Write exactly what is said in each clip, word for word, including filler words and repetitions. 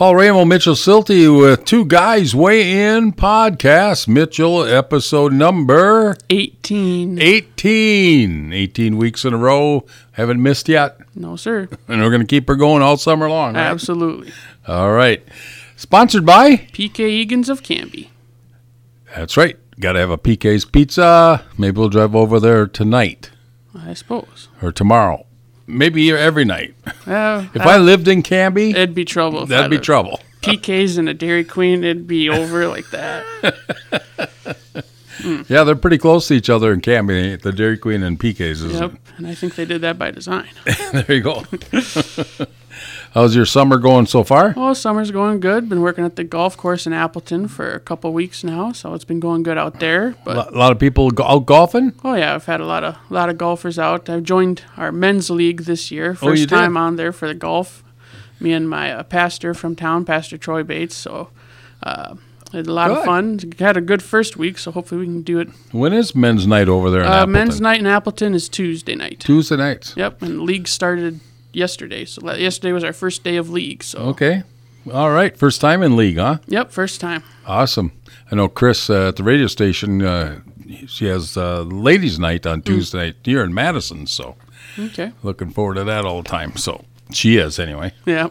Paul Ramo, Mitchell Silty with Two Guys Weigh In podcast. Mitchell, episode number eighteen. eighteen. eighteen weeks in a row. Haven't missed yet. No, sir. And we're going to keep her going all summer long, right? Absolutely. All right. Sponsored by P K Egan's of Canby. That's right. Got to have a P K's Pizza. Maybe we'll drive over there tonight. I suppose. Or tomorrow. Maybe every night. Uh, if I, I lived in Canby, it'd be trouble. That'd be trouble. P K's and a Dairy Queen, it'd be over like that. mm. Yeah, they're pretty close to each other in Canby, the Dairy Queen and P K's. Isn't yep, it? And I think they did that by design. There you go. How's your summer going so far? Oh, summer's going good. Been working at the golf course in Appleton for a couple weeks now, so it's been going good out there. But a lot of people go out golfing? Oh yeah, I've had a lot of a lot of golfers out. I've joined our men's league this year. First oh, you time did? on there for the golf. Me and my uh, pastor from town, Pastor Troy Bates. So uh, had a lot good. of fun. Had a good first week, so hopefully we can do it. When is men's night over there in uh, Appleton? Men's night in Appleton is Tuesday night. Tuesday nights. Yep, and league started yesterday. So yesterday was our first day of league. So okay, all right, first time in league, huh? Yep, first time. Awesome. I know Chris uh, at the radio station. Uh, she has uh, ladies' night on Tuesday mm. night here in Madison. So okay, looking forward to that all the time. So she is anyway. Yeah.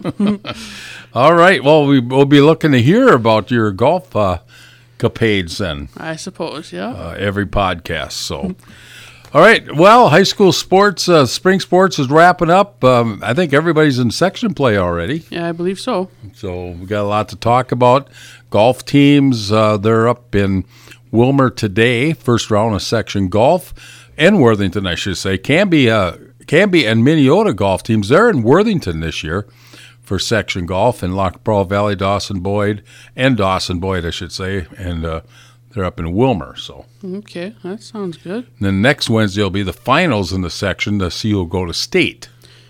All right. Well, we will be looking to hear about your golf uh, capades then. I suppose. Yeah. Uh, every podcast. So. All right. Well, high school sports, uh, spring sports is wrapping up. Um, I think everybody's in section play already. Yeah, I believe so. So we got a lot to talk about. Golf teams, uh, they're up in Wilmer today, first round of section golf, and Worthington, I should say. Canby, uh, Canby and Minneota golf teams, they're in Worthington this year for section golf, in Lac Pearl Valley, Dawson Boyd, and Dawson Boyd, I should say, and uh, they're up in Wilmer. So okay, that sounds good. And then next Wednesday will be the finals in the section to see who'll go to state.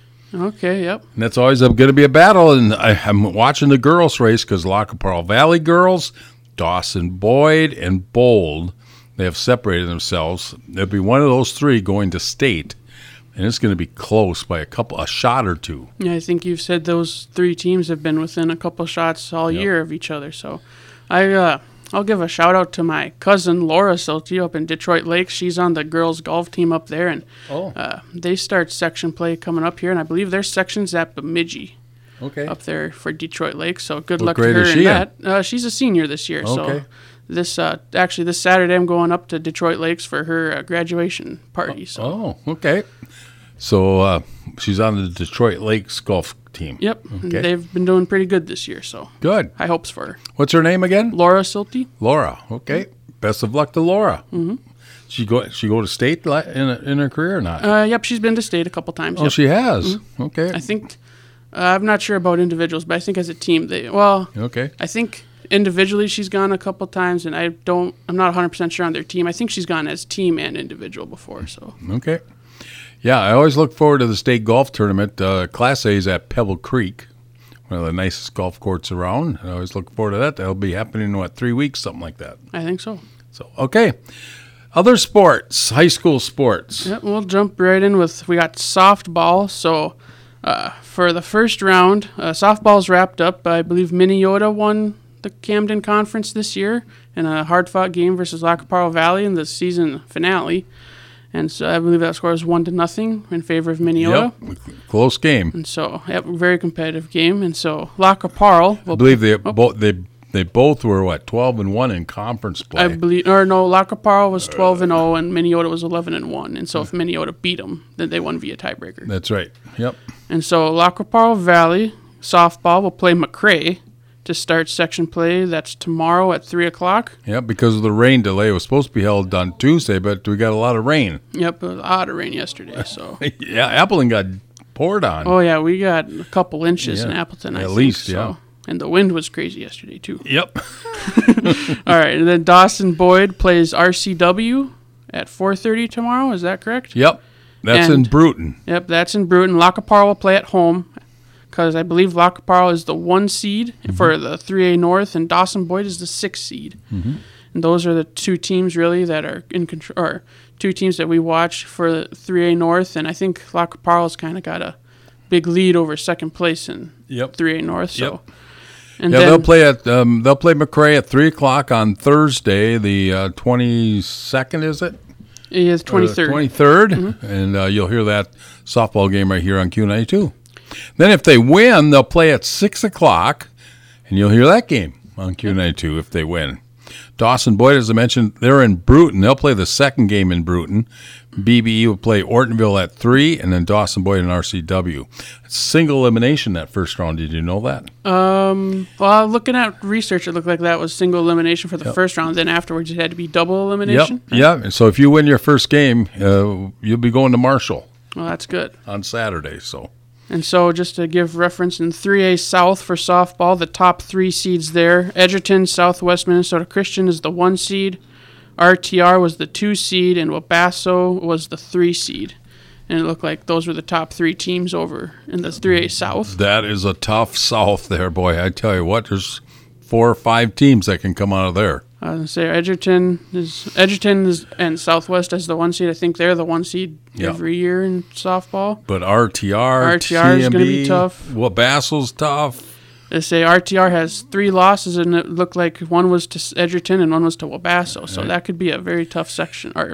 Okay, yep. And that's always going to be a battle. And I, I'm watching the girls race because Lac Pearl Valley girls, Dawson Boyd, and Bold, they have separated themselves. There'll be one of those three going to state, and it's going to be close by a couple, a shot or two. Yeah, I think you've said those three teams have been within a couple shots all yep. year of each other. So I, uh, I'll give a shout out to my cousin Laura Silty up in Detroit Lakes. She's on the girls golf team up there, and oh. uh, they start section play coming up here, and I believe their section's at Bemidji. Okay. Up there for Detroit Lakes. So good what luck to grade her is in she that. Uh, she's a senior this year. Okay. So this uh, actually this Saturday I'm going up to Detroit Lakes for her uh, graduation party. So. Oh, okay. So uh, she's on the Detroit Lakes golf team. Yep. Okay. And they've been doing pretty good this year, so good. High hopes for her. What's her name again? Laura Silty. Laura. Okay. Mm-hmm. Best of luck to Laura. Mm-hmm. She go she go to state in in her career or not? Uh, yep, she's been to state a couple times. Oh, yep. she has. Mm-hmm. Okay. I think uh, I'm not sure about individuals, but I think as a team they well. Okay. I think individually she's gone a couple times, and I don't. I'm not one hundred percent sure on their team. I think she's gone as team and individual before. So. Okay. Yeah, I always look forward to the state golf tournament. Uh, Class A is at Pebble Creek, one of the nicest golf courts around. I always look forward to that. That'll be happening in, what, three weeks, something like that. I think so. So, okay. Other sports, high school sports. Yeah, we'll jump right in with, we got softball. So uh, for the first round, uh, softball's wrapped up. I believe Minneota won the Camden Conference this year in a hard-fought game versus Lac Pearl Valley in the season finale. And so I believe that score was one to nothing in favor of Minneota. Yep, close game. And so, yep, very competitive game. And so Lac Pearl. I believe they oh. both they they both were what twelve and one in conference play. I believe, or no, Lac Pearl was twelve and zero, and Minneota was eleven and one. And so if Minneota beat them, then they won via tiebreaker. That's right. Yep. And so Lac Pearl Valley softball will play McRae to start section play. That's tomorrow at three o'clock. Yep, because of the rain delay. It was supposed to be held on Tuesday, but we got a lot of rain. Yep, a lot of rain yesterday. So yeah, Appleton got poured on. Oh, yeah, we got a couple inches yeah, in Appleton, I At think, least, so. yeah. And the wind was crazy yesterday, too. Yep. All right, and then Dawson Boyd plays R C W at four thirty tomorrow. Is that correct? Yep. That's and, in Bruton. Yep, that's in Bruton. Lac Pearl will play at home because I believe Lac Pearl is the one seed mm-hmm. for the three A North, and Dawson Boyd is the six seed. Mm-hmm. And those are the two teams really that are in control, or two teams that we watch for the three A North. And I think Lac Pearl's kind of got a big lead over second place in yep. three A North. So, yep. And yeah, then, they'll play at um, they'll play McRae at three o'clock on Thursday, the uh, twenty second. Is it? It is twenty-third. twenty-third, mm-hmm. And uh, you'll hear that softball game right here on Q ninety-two. Then if they win, they'll play at six o'clock, and you'll hear that game on Q ninety-two if they win. Dawson Boyd, as I mentioned, they're in Bruton. They'll play the second game in Bruton. B B E will play Ortonville at three, and then Dawson Boyd and R C W. It's single elimination that first round. Did you know that? Um, well, looking at research, it looked like that was single elimination for the yep. first round. Then afterwards, it had to be double elimination. Yep. Yeah. So if you win your first game, uh, you'll be going to Marshall. Well, that's good. On Saturday, so. And so just to give reference, in three A South for softball, the top three seeds there, Edgerton, Southwest Minnesota Christian is the one seed, R T R was the two seed, and Wabasso was the three seed. And it looked like those were the top three teams over in the three A South. That is a tough South there, boy. I tell you what, there's four or five teams that can come out of there. I was going to say Edgerton is Edgerton is, and Southwest as the one seed. I think they're the one seed yep. every year in softball. But R T R, R T R T M B, is going to be tough. Wabasso's tough. They say R T R has three losses, and it looked like one was to Edgerton and one was to Wabasso. So right. that could be a very tough section, or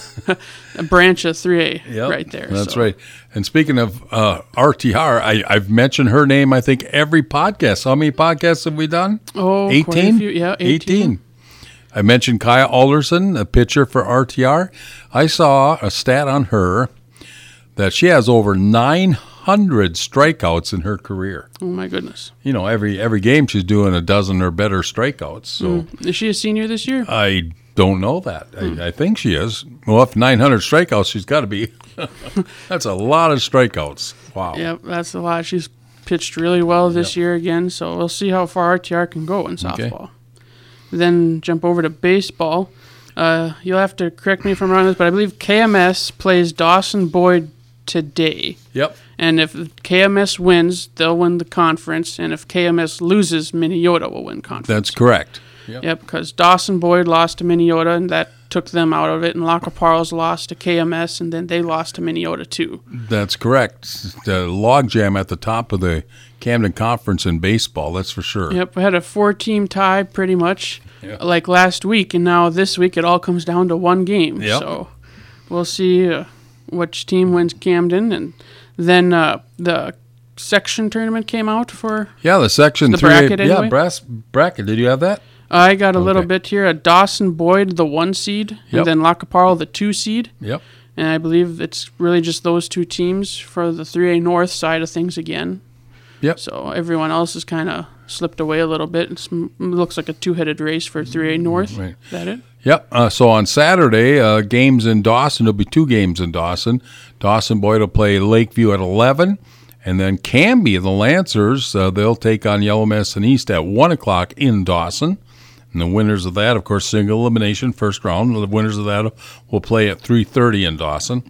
a branch of three A yep, right there. That's so. right. And speaking of uh, R T R, I, I've mentioned her name, I think, every podcast. How many podcasts have we done? Oh, eighteen? Quite a few. Yeah, eighteen. eighteen. I mentioned Kaya Alderson, the pitcher for R T R. I saw a stat on her that she has over nine hundred strikeouts in her career. Oh, my goodness. You know, every every game she's doing a dozen or better strikeouts. So mm. Is she a senior this year? I don't know that. Mm. I, I think she is. Well, if nine hundred strikeouts, she's got to be. That's a lot of strikeouts. Wow. Yep, that's a lot. She's pitched really well this yep. year again, so we'll see how far R T R can go in softball. Okay. Then jump over to baseball. Uh, you'll have to correct me if I'm wrong on this, but I believe K M S plays Dawson Boyd today. Yep. And if K M S wins, they'll win the conference. And if K M S loses, Minnesota will win conference. That's correct. Yep, yep because Dawson Boyd lost to Minnesota, and that took them out of it. And Lacoparles lost to K M S, and then they lost to Minnesota too. That's correct. The logjam at the top of the Camden Conference in baseball, that's for sure. Yep, we had a four-team tie pretty much yep. like last week, and now this week it all comes down to one game. Yep. So we'll see uh, which team wins Camden, and then uh, the section tournament came out for yeah the section the three bracket yeah anyway. brass bracket. Did you have that? I got a little okay. bit here. A Dawson Boyd, the one seed, yep. and then Lacoparle, the two seed. Yep. And I believe it's really just those two teams for the three A North side of things again. Yep. So everyone else has kind of slipped away a little bit. It's, it looks like a two-headed race for three A North. Right. Is that it? Yep. Uh, so on Saturday, uh, games in Dawson. There'll be two games in Dawson. Dawson Boyd will play Lakeview at eleven. And then Canby, the Lancers, uh, they'll take on Yellow Medicine East at one o'clock in Dawson. And the winners of that, of course, single elimination, first round. The winners of that will play at three thirty in Dawson.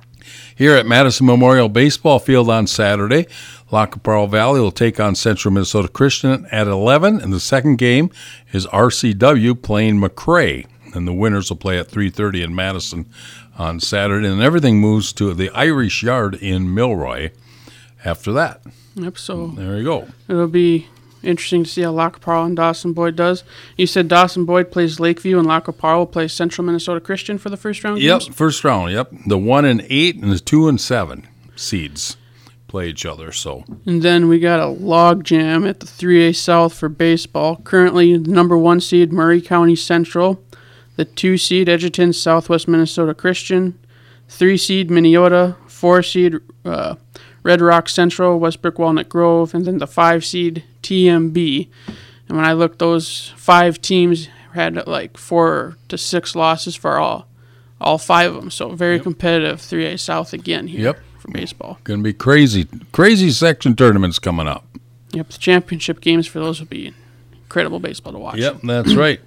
Here at Madison Memorial Baseball Field on Saturday, Lacoparle Valley will take on Central Minnesota Christian at eleven. And the second game is R C W playing McRae. And the winners will play at three thirty in Madison on Saturday. And everything moves to the Irish Yard in Milroy after that. Yep, so there you go. It'll be interesting to see how Lacoparle and Dawson Boyd does. You said Dawson Boyd plays Lakeview and Lacoparle will play Central Minnesota Christian for the first round Yep, games? first round, yep. The one and eight and the two and seven seeds play each other. So And then we got a log jam at the three A South for baseball. Currently, the number one seed, Murray County Central. The two seed, Edgerton, Southwest Minnesota Christian. Three seed, Minnesota. Four seed, uh, Red Rock Central, Westbrook Walnut Grove. And then the five seed, T M B. And when I looked, those five teams had like four to six losses for all all five of them. So very yep. competitive three A South again here yep. for baseball. Going to be crazy, crazy section tournaments coming up. Yep, the championship games for those will be incredible baseball to watch. Yep, that's right.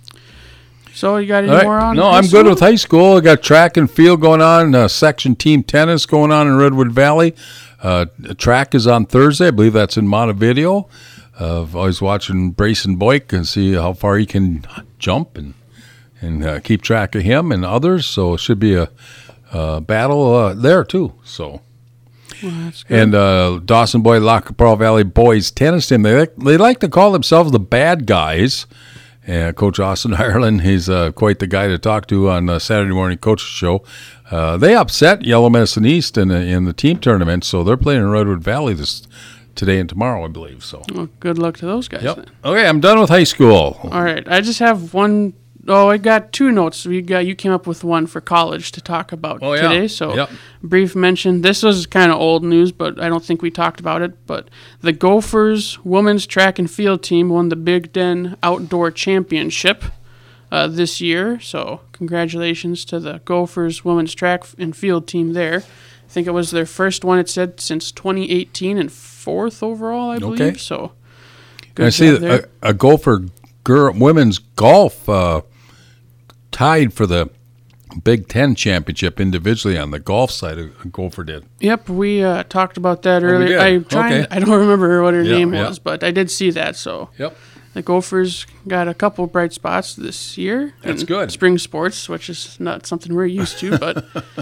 So you got any right. more on? No, I'm school? good with high school. I got track and field going on, uh, section team tennis going on in Redwood Valley. Uh, track is on Thursday. I believe that's in Montevideo. Uh, I've always watching Brayson Boyk and see how far he can jump and and uh, keep track of him and others. So it should be a, a battle uh, there too. So Well, that's good. And uh, Dawson Boy Lacapra Valley boys tennis team. They like, they like to call themselves the bad guys. And Coach Austin Ireland, he's uh, quite the guy to talk to on the Saturday morning coaches show. Uh, they upset Yellow Medicine East in the, in the team tournament, so they're playing in Redwood Valley this today and tomorrow, I believe. So. Well, good luck to those guys Yep. then. Okay, I'm done with high school. All right, I just have one. Oh, I got two notes. We got you came up with one for college to talk about Oh, yeah. today. So, Yep. brief mention. This was kind of old news, but I don't think we talked about it. But the Gophers women's track and field team won the Big Ten Outdoor Championship uh, this year. So, congratulations to the Gophers women's track and field team there. I think it was their first one. It said since twenty eighteen and fourth overall, I believe. Okay. So, I see that a, a Gopher girl women's golf uh, tied for the Big Ten championship individually on the golf side. A Gopher did. Yep, we uh, talked about that Oh, we earlier. did. I trying, Okay. I don't remember what her Yeah, name yeah. was, but I did see that. So Yep. the Gophers got a couple bright spots this year. That's in good. Spring sports, which is not something we're used to, but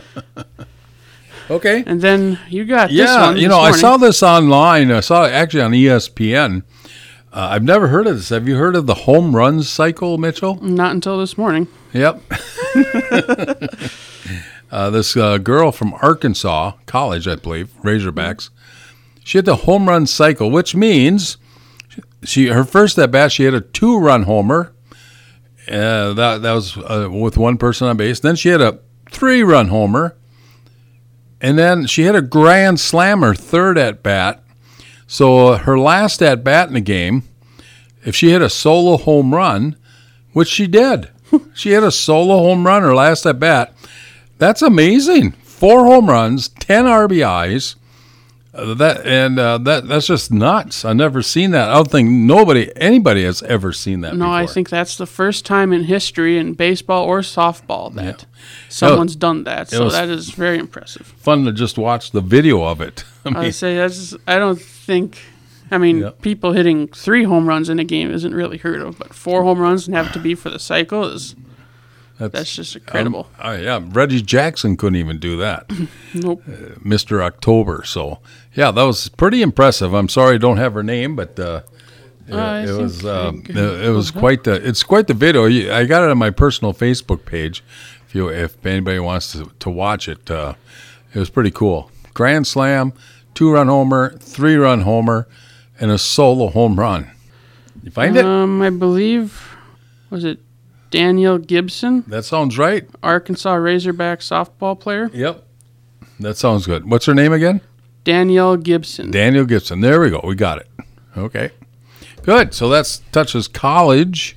Okay. and then you got this Yeah, one. you this know, I morning. saw this online. I saw it actually on E S P N. Uh, I've never heard of this. Have you heard of the home run cycle, Mitchell? Not until this morning. Yep. uh, this uh, girl from Arkansas College, I believe, Razorbacks. She had the home run cycle, which means she her first at bat she had a two-run homer. Uh, that that was uh, with one person on base. Then she had a three-run homer, and then she had a grand slam her third at bat. So uh, her last at bat in the game, if she hit a solo home run, which she did, she had a solo home run her last at bat. That's amazing. Four home runs, ten R B Is. Uh, that and uh, that that's just nuts. I've never seen that. I don't think nobody, anybody has ever seen that. No, before. I think that's the first time in history in baseball or softball that someone's done that. So was- that is very impressive. Fun to just watch the video of it. I mean, I say that's. I don't think. I mean, Yeah. people hitting three home runs in a game isn't really heard of, but four home runs and have it to be for the cycle is that's just incredible. Um, uh, yeah, Reggie Jackson couldn't even do that. Nope. Mister October. So, yeah, that was pretty impressive. I'm sorry I don't have her name, but uh, it, I it think was I uh, could it, it was pull it up. quite the it's quite the video. You- I got it on my personal Facebook page. If you if anybody wants to to watch it, uh, it was pretty cool. Grand slam, two run homer, three run homer, and a solo home run. You find it? Um, I believe was it Danielle Gibson, That sounds right. Arkansas Razorback softball player. Yep, that sounds good. What's her name again? Danielle Gibson. Daniel Gibson. There we go. We got it. Okay. Good. So that touches college.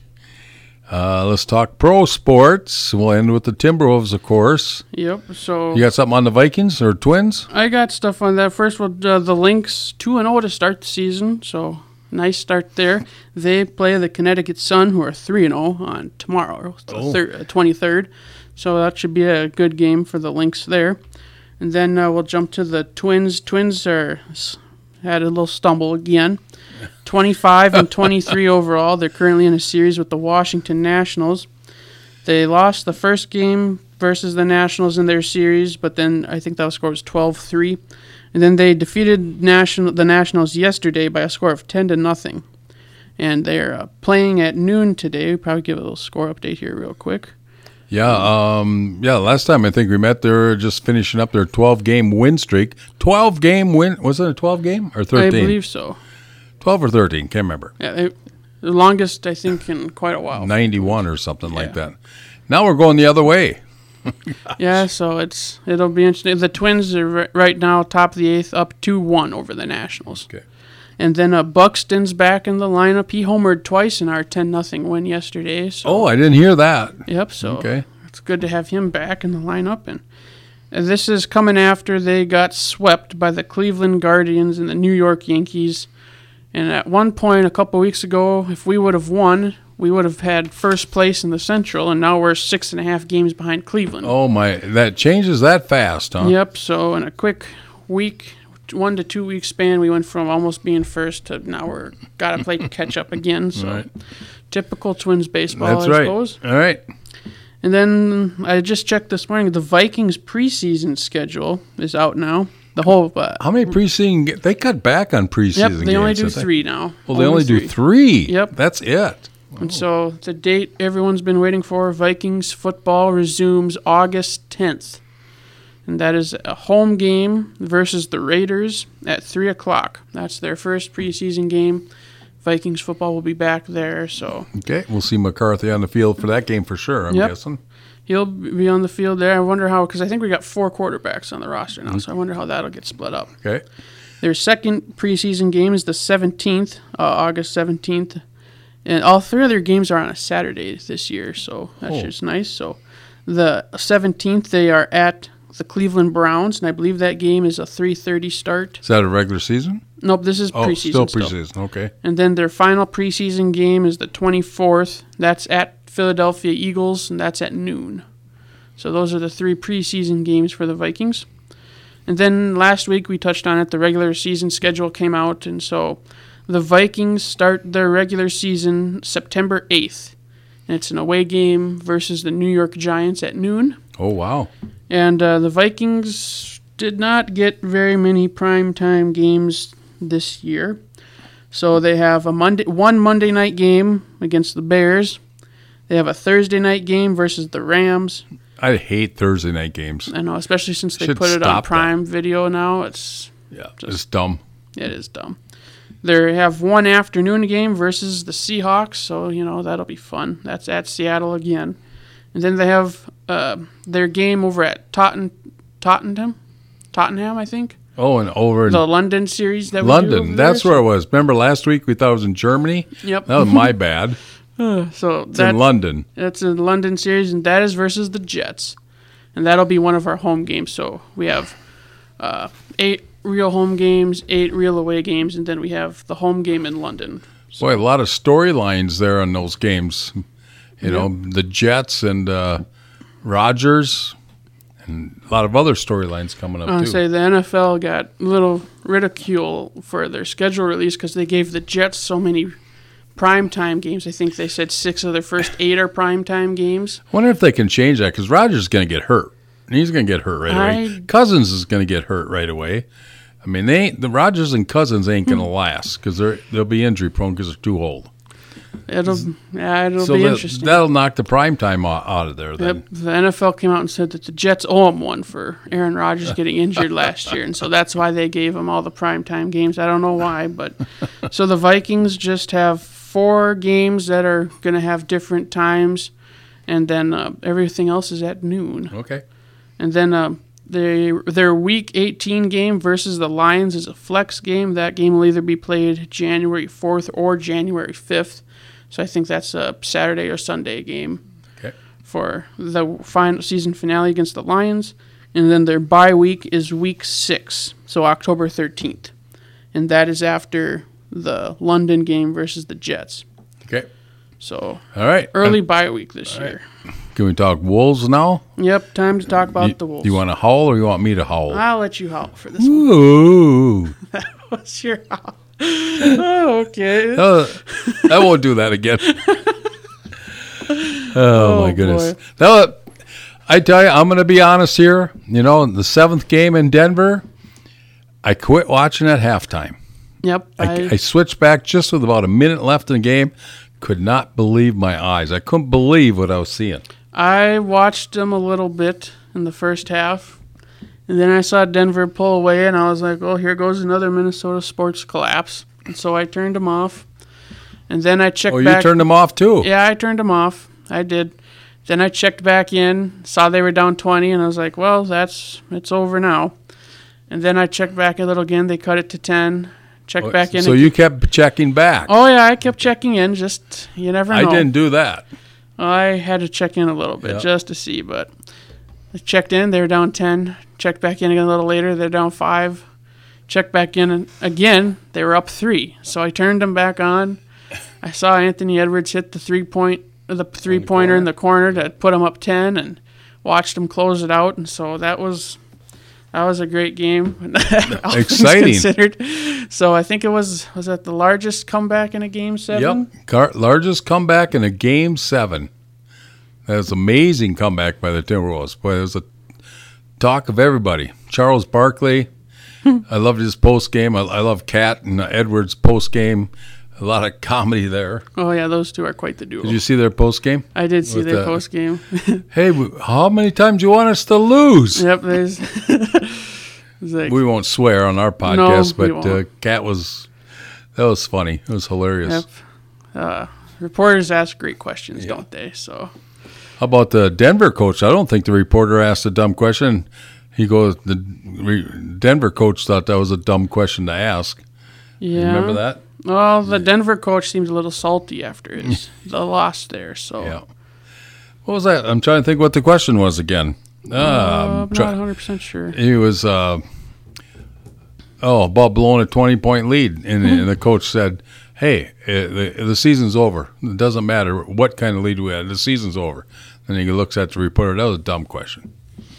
Uh, let's talk pro sports. We'll end with the Timberwolves, of course. Yep. So You got something on the Vikings or Twins? I got stuff on that. First, well, uh, the Lynx two and zero to start the season. So nice start there. They play the Connecticut Sun, who are three and zero on tomorrow, Oh. the twenty third. So that should be a good game for the Lynx there. And then uh, we'll jump to the Twins. Twins are s- had a little stumble again. twenty-five and twenty-three overall. They're currently in a series with the Washington Nationals. They lost the first game versus the Nationals in their series, but then I think that score was twelve three. And then they defeated national the Nationals yesterday by a score of ten to nothing. And they're uh, playing at noon today. We'll probably give a little score update here real quick. Yeah. Um, yeah. Last time I think we met, they were just finishing up their twelve-game win streak. twelve-game win. Was it a twelve-game or thirteen? I believe so. twelve or thirteen. Can't remember. Yeah, they, the longest I think in quite a while. ninety-one or something like Yeah. that. Now we're going the other way. Yeah, so it's it'll be interesting. The Twins are ri- right now top of the eighth, up two one over the Nationals. Okay. And then uh, Buxton's back in the lineup. He homered twice in our ten nothing win yesterday. So Oh, I didn't hear that. yep. So Okay. it's good to have him back in the lineup. And, and this is coming after they got swept by the Cleveland Guardians and the New York Yankees. And at one point a couple weeks ago, if we would have won, we would have had first place in the Central, and now we're six and a half games behind Cleveland. Oh my! That changes that fast, huh? Yep. So in a quick week, one to two week span, we went from almost being first to now we're got to play catch up again. So Right. typical Twins baseball, That's I right. suppose. All right. And then I just checked this morning. The Vikings preseason schedule is out now. the whole. Uh, How many preseason? ga- They cut back on preseason yep, games. they only do didn't they? three now. Well, they only do three. Yep. That's it. And so the date everyone's been waiting for, Vikings football resumes August tenth. And that is a home game versus the Raiders at three o'clock. That's their first preseason game. Vikings football will be back there, so Okay, we'll see McCarthy on the field for that game for sure, I'm Yep. guessing. he'll be on the field there. I wonder how, because I think we got four quarterbacks on the roster now, so I wonder how that'll get split up. Okay. Their second preseason game is the seventeenth, uh, August seventeenth. And all three of their games are on a Saturday this year, so that's Oh. just nice. So the seventeenth, they are at the Cleveland Browns, and I believe that game is a three thirty start. Is that a regular season? Nope, this is Oh, preseason still preseason. Okay. And then their final preseason game is the twenty-fourth. That's at Philadelphia Eagles, and that's at noon. So those are the three preseason games for the Vikings. And then last week we touched on it, the regular season schedule came out, and so the Vikings start their regular season September eighth. And it's an away game versus the New York Giants at noon. Oh, wow. And uh, the Vikings did not get very many primetime games this year. So they have a Monday, one Monday night game against the Bears. They have a Thursday night game versus the Rams. I hate Thursday night games. I know, especially since they Should put it on stop that. Prime Video now. It's Yeah, Just- it's dumb. it is dumb. They have one afternoon game versus the Seahawks, so you know that'll be fun. That's at Seattle again, and then they have uh, their game over at Totten, Tottenham, Tottenham, I think. Oh, and over in The London series that we do London. over That's there. where it was. Remember last week we thought it was in Germany? Yep. That was my bad. So It's in that's London. that's a London series, and that is versus the Jets, and that'll be one of our home games. So we have uh, eight real home games, eight real away games, and then we have the home game in London. Boy, a lot of storylines there in those games. You know, the Jets and uh, Rodgers, and a lot of other storylines coming up I too. would say the N F L got a little ridicule for their schedule release because they gave the Jets so many primetime games. I think they said six of their first eight are primetime games. Wonder if they can change that because Rodgers is going to get hurt. He's going to get hurt right away. I- Cousins is going to get hurt right away. I mean, they ain't, the Rodgers and Cousins ain't going to last because they're they'll be injury prone because they're too old. It'll yeah, it'll So be that, interesting. that'll knock the prime time out, out of there. Then Yep, the N F L came out and said that the Jets owe him one for Aaron Rodgers getting injured last year, and so that's why they gave him all the primetime games. I don't know why, but so the Vikings just have four games that are going to have different times, and then uh, everything else is at noon. okay, And then uh, they, their Week eighteen game versus the Lions is a flex game. That game will either be played January fourth or January fifth. So I think that's a Saturday or Sunday game okay, for the final season finale against the Lions. And then their bye week is Week six, so October thirteenth. And that is after the London game versus the Jets. okay. So All right. early bye week this year. Can we talk Wolves now? Yep, time to talk about You, the Wolves. you want to howl or you want me to howl? I'll let you howl for this one. Ooh. What's your howl? Oh, okay. Uh, I won't do that again. oh, my Oh, goodness. boy. Now, I tell you, I'm going to be honest here. You know, in the seventh game in Denver, I quit watching at halftime. Yep. I, I, I switched back just with about a minute left in the game. Could not believe my eyes. I couldn't believe what I was seeing. I watched them a little bit in the first half, and then I saw Denver pull away, and I was like, "Oh, here goes another Minnesota sports collapse." And so I turned them off, and then I checked Oh, you back. turned them off too? Yeah, I turned them off. I did. Then I checked back in, saw they were down twenty, and I was like, "Well, that's it's over now." And then I checked back a little again. They cut it to ten. Checked back in. So again. you kept checking back. Oh yeah, I kept checking in. Just you never know. I didn't do that. I had to check in a little bit Yeah. just to see, but I checked in. They were down ten. Checked back in again a little later. They're down five. Checked back in and again. They were up three. So I turned them back on. I saw Anthony Edwards hit the three point, the three pointer in the corner that put them up ten, and watched them close it out. And so that was that was a great game. All things Exciting. considered. So I think it was was that the largest comeback in a game seven. Yep. Car- largest comeback in a game seven. That was an amazing comeback by the Timberwolves. Boy, it was a talk of everybody. Charles Barkley, I loved his post game. I, I love Cat and Edwards post game. A lot of comedy there. Oh yeah, those two are quite the duo. Did you see their post game? I did see With their the- post game. Hey, w- how many times do you want us to lose? Yep, there's. It's like, We won't swear on our podcast, we but uh, won't. Cat was that was funny. It was hilarious. yep. Uh, reporters ask great questions, Yeah. don't they? So How about the Denver coach? I don't think the reporter asked a dumb question. He goes, the re- Denver coach thought that was a dumb question to ask. yeah. You remember that? Well, the Denver coach seemed a little salty after his the loss there. So Yeah. What was that? I'm trying to think what the question was again. uh, Uh, I'm try- not one hundred percent sure. he was, uh, oh, about blowing a twenty-point lead. And, and the coach said, hey, uh, the, the season's over. It doesn't matter what kind of lead we had. The season's over. And he looks at the reporter. That was a dumb question.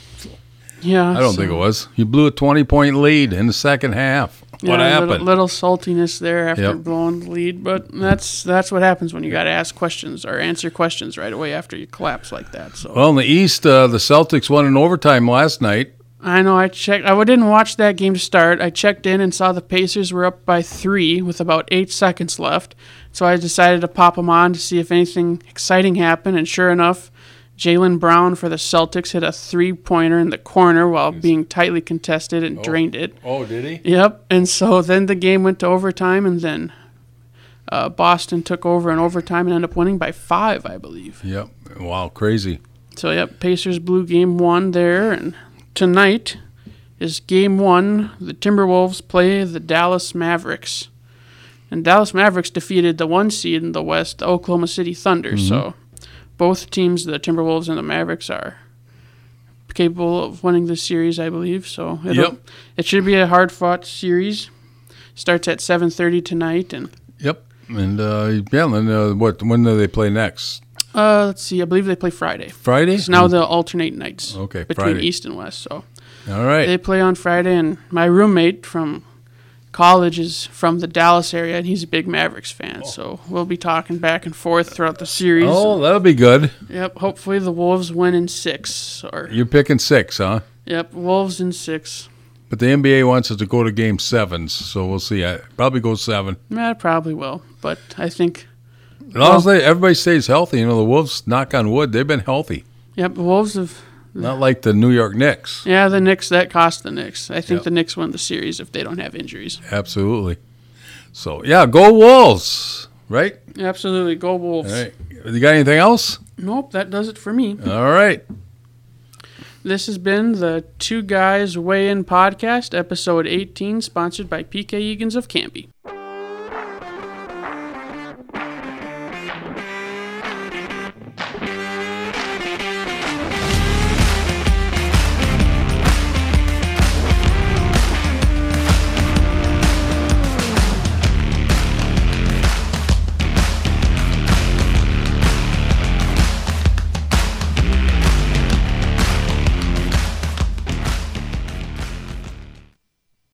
Yeah, I don't so- think it was. You blew a twenty-point lead in the second half. What yeah, happened? Little, little saltiness there after Yep. blowing the lead, but that's that's what happens when you got to ask questions or answer questions right away after you collapse like that. So Well, in the East, uh, the Celtics won in overtime last night. I know I checked. I didn't watch that game to start. I checked in and saw the Pacers were up by three with about eight seconds left. So I decided to pop them on to see if anything exciting happened. And sure enough, Jaylen Brown for the Celtics hit a three-pointer in the corner while being tightly contested and drained it. Oh, did he? Yep. And so then the game went to overtime, and then uh, Boston took over in overtime and ended up winning by five, I believe. Yep. Wow, crazy. So, yep, Pacers blew game one there. And tonight is game one. The Timberwolves play the Dallas Mavericks. And Dallas Mavericks defeated the one seed in the West, the Oklahoma City Thunder. So both teams, the Timberwolves and the Mavericks, are capable of winning this series, I believe. So it'll, Yep. it should be a hard-fought series. Starts at seven thirty tonight. And Yep. And, uh, yeah, and, uh, what, when do they play next? uh, let's see, I believe they play Friday. Friday? So now they'll alternate nights Okay, between Friday. East and West. So All right. they play on Friday, and my roommate from college is from the Dallas area, and he's a big Mavericks fan. So we'll be talking back and forth throughout the series. Oh, that'll be good. Yep. Hopefully the Wolves win in six. Or You're picking six, huh? yep, Wolves in six. But the N B A wants us to go to game sevens, so we'll see. I probably go seven. Yeah, it probably will, but I think As long as they, everybody stays healthy, you know, the Wolves, knock on wood, they've been healthy. yep, the Wolves have. Not like the New York Knicks. Yeah, the Knicks, that cost the Knicks. I think Yep. the Knicks win the series if they don't have injuries. Absolutely. So, yeah, go Wolves, right? Absolutely, go Wolves. All right. You got anything else? Nope, that does it for me. All right. This has been the Two Guys Weigh In podcast, episode eighteen, sponsored by P K Egan's of Canby.